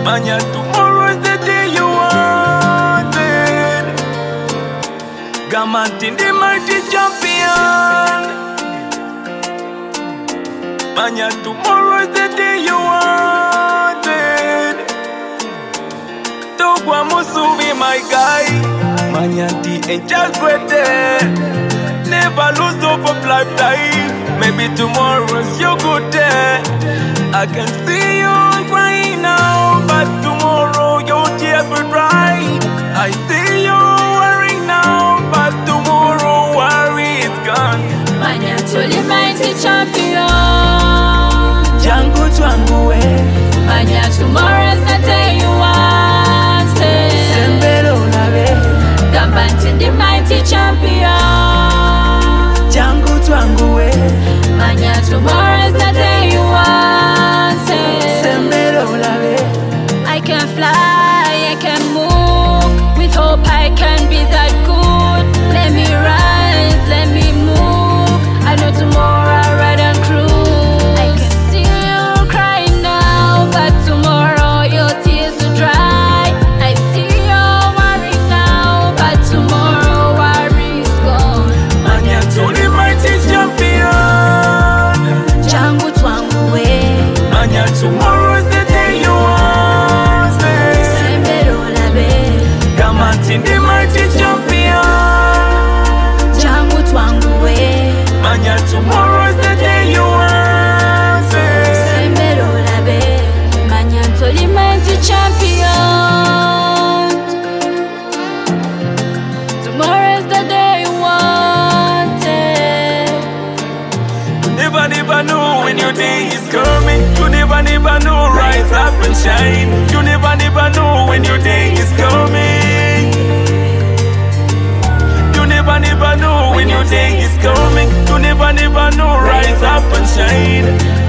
Manya, tomorrow is the day you wanted. Gamante, the mighty champion. Manya, tomorrow is the day you wanted. Togwa Musubi, my guy. Manya, the angel great day. Never lose hope of lifetime. Maybe tomorrow's your good day. I can see you crying now, but tomorrow your tears will dry. I see you worrying now, but tomorrow worry is gone. Manya tuli mighty champion. Jangu twangu we. Manya, tomorrow is the day you wanted. Sembelo na we. Gamante, the mighty champion. Jangu twangu we. Manya, tomorrow is the day you wanted. Sembelo na we. I can fly, I can move. With hope I can be that good. Let me rise, let me move. I know tomorrow I'll ride and cruise. I can see you crying now, but tomorrow your tears will dry. I see you worrying now, but tomorrow worry is gone. Manya tuli mighty champion. Jangu twangu we. Manya, tomorrow is the day you wanted. Sembero labe. Gamante, the mighty champion. Jangu twangu we. Manya, tomorrow is the day you wanted. Sembero labe. Manya toli mighty champion. Tomorrow is the day you wanted. You never know when your day is coming. You never know, rise up and shine. You never know when your day is coming. You never know when your day is coming. You never know, rise up and shine.